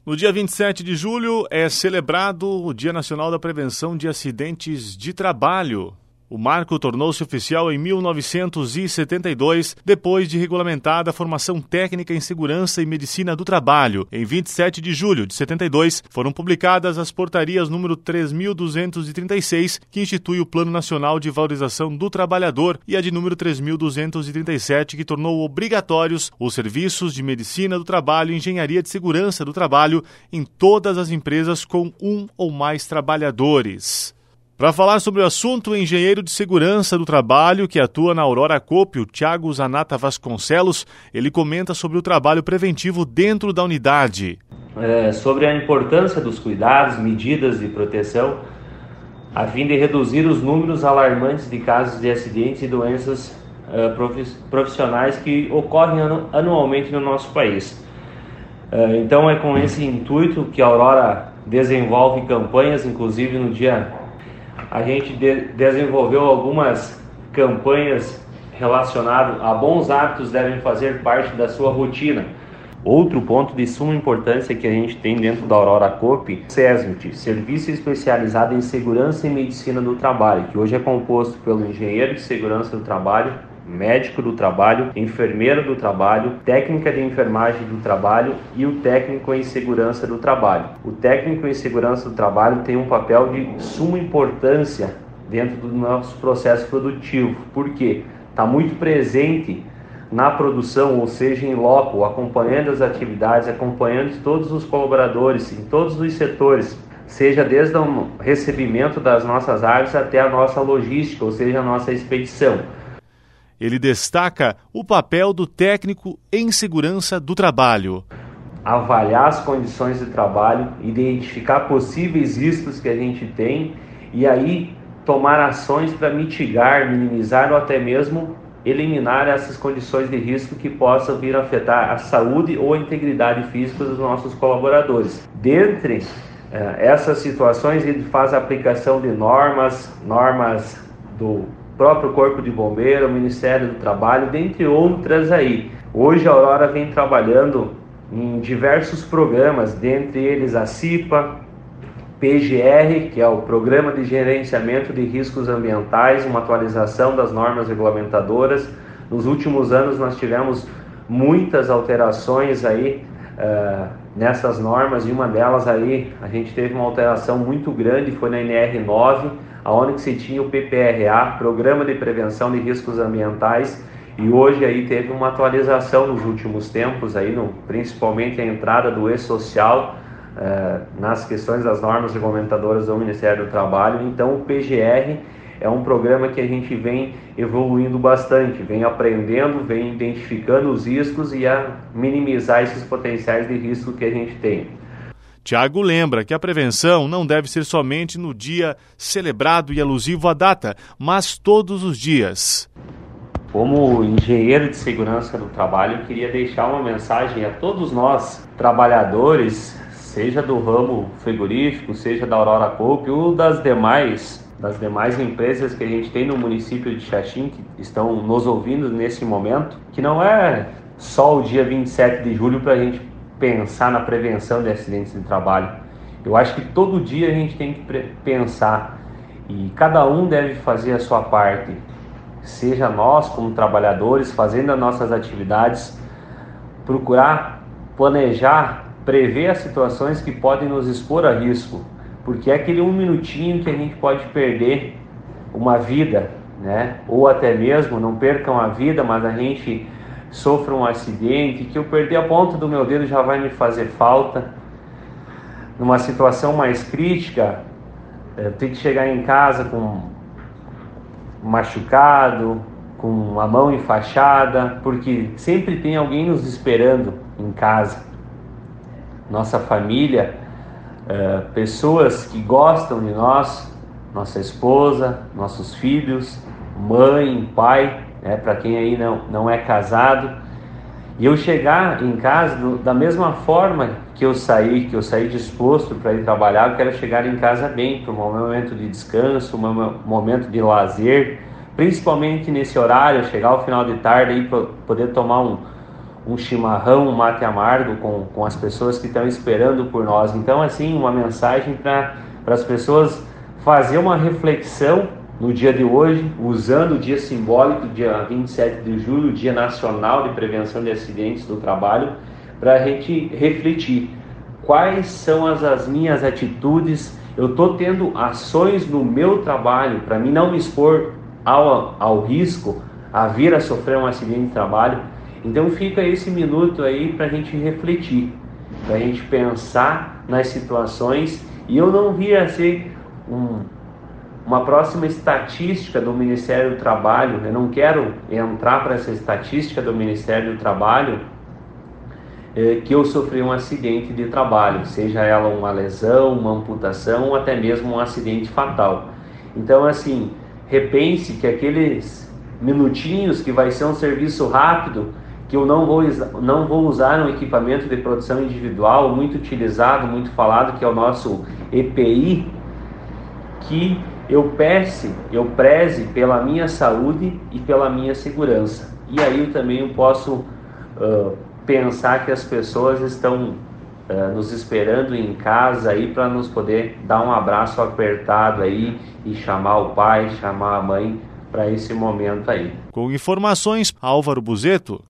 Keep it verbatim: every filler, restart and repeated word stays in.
No dia vinte e sete de julho é celebrado o Dia Nacional da Prevenção de Acidentes de Trabalho. O marco tornou-se oficial em mil novecentos e setenta e dois, depois de regulamentada a formação técnica em segurança e medicina do trabalho. Em vinte e sete de julho de setenta e dois, foram publicadas as portarias número três mil duzentos e trinta e seis, que institui o Plano Nacional de Valorização do Trabalhador, e a de número três mil duzentos e trinta e sete, que tornou obrigatórios os serviços de medicina do trabalho e engenharia de segurança do trabalho em todas as empresas com um ou mais trabalhadores. Para falar sobre o assunto, o engenheiro de segurança do trabalho que atua na Aurora Coope, o Thiago Zanata Vasconcelos, ele comenta sobre o trabalho preventivo dentro da unidade. É, sobre a importância dos cuidados, medidas de proteção, a fim de reduzir os números alarmantes de casos de acidentes e doenças uh, profissionais que ocorrem anu- anualmente no nosso país. Uh, então é com esse intuito que a Aurora desenvolve campanhas, inclusive no dia... A gente de- desenvolveu algumas campanhas relacionadas a bons hábitos devem fazer parte da sua rotina. Outro ponto de suma importância que a gente tem dentro da Aurora Coope, SESMIT, Serviço Especializado em Segurança e Medicina do Trabalho, que hoje é composto pelo engenheiro de segurança do trabalho, médico do trabalho, enfermeiro do trabalho, técnica de enfermagem do trabalho e o técnico em segurança do trabalho. O técnico em segurança do trabalho tem um papel de suma importância dentro do nosso processo produtivo, porque está muito presente na produção, ou seja, em loco, acompanhando as atividades, acompanhando todos os colaboradores em todos os setores, seja desde o recebimento das nossas aves até a nossa logística, ou seja, a nossa expedição. Ele destaca o papel do técnico em segurança do trabalho. Avaliar as condições de trabalho, identificar possíveis riscos que a gente tem e aí tomar ações para mitigar, minimizar ou até mesmo eliminar essas condições de risco que possam vir a afetar a saúde ou a integridade física dos nossos colaboradores. Dentre eh, essas situações, ele faz a aplicação de normas, normas do próprio Corpo de Bombeiro, o Ministério do Trabalho, dentre outras aí. Hoje a Aurora vem trabalhando em diversos programas, dentre eles a CIPA, P G R, que é o Programa de Gerenciamento de Riscos Ambientais, uma atualização das normas regulamentadoras. Nos últimos anos nós tivemos muitas alterações aí uh, nessas normas, e uma delas aí a gente teve uma alteração muito grande, foi na N R nove, onde se tinha o P P R A, Programa de Prevenção de Riscos Ambientais, e hoje aí teve uma atualização nos últimos tempos, aí no, principalmente a entrada do E-Social eh, nas questões das normas regulamentadoras do Ministério do Trabalho. Então o P G R é um programa que a gente vem evoluindo bastante, vem aprendendo, vem identificando os riscos e a minimizar esses potenciais de risco que a gente tem. Tiago lembra que a prevenção não deve ser somente no dia celebrado e alusivo à data, mas todos os dias. Como engenheiro de segurança do trabalho, eu queria deixar uma mensagem a todos nós, trabalhadores, seja do ramo frigorífico, seja da Aurora Coope ou das demais, das demais empresas que a gente tem no município de Xaxim, que estão nos ouvindo nesse momento, que não é só o dia vinte e sete de julho para a gente pensar na prevenção de acidentes de trabalho. Eu acho que todo dia a gente tem que pensar e cada um deve fazer a sua parte, seja nós como trabalhadores fazendo as nossas atividades, procurar planejar, prever as situações que podem nos expor a risco, porque é aquele um minutinho que a gente pode perder uma vida, né? Ou até mesmo não percam a vida, mas a gente sofra um acidente, que eu perder a ponta do meu dedo já vai me fazer falta. Numa situação mais crítica, eu tenho que chegar em casa com machucado, com a mão enfaixada, porque sempre tem alguém nos esperando em casa. Nossa família, pessoas que gostam de nós, nossa esposa, nossos filhos, mãe, pai, né, para quem aí não, não é casado, e eu chegar em casa do, da mesma forma que eu saí, que eu saí disposto para ir trabalhar, eu quero chegar em casa bem, para um momento de descanso, um momento de lazer, principalmente nesse horário, chegar ao final de tarde e poder tomar um, um chimarrão, um mate amargo com, com as pessoas que estão esperando por nós. Então, assim, uma mensagem para as pessoas fazer uma reflexão no dia de hoje, usando o dia simbólico, dia vinte e sete de julho, Dia Nacional de Prevenção de Acidentes do Trabalho, para a gente refletir quais são as, as minhas atitudes. Eu estou tendo ações no meu trabalho para mim não me expor ao, ao risco, a vir a sofrer um acidente de trabalho. Então fica esse minuto aí para a gente refletir, para a gente pensar nas situações, e eu não vir a ser um, uma próxima estatística do Ministério do Trabalho. Eu não quero entrar para essa estatística do Ministério do Trabalho eh, que eu sofri um acidente de trabalho, seja ela uma lesão, uma amputação ou até mesmo um acidente fatal. Então, assim, repense que aqueles minutinhos que vai ser um serviço rápido, que eu não vou, não vou usar um equipamento de proteção individual muito utilizado, muito falado, que é o nosso E P I, que eu preze, eu preze pela minha saúde e pela minha segurança. E aí eu também posso uh, pensar que as pessoas estão uh, nos esperando em casa aí para nos poder dar um abraço apertado aí e chamar o pai, chamar a mãe para esse momento aí. Com informações, Álvaro Buzeto.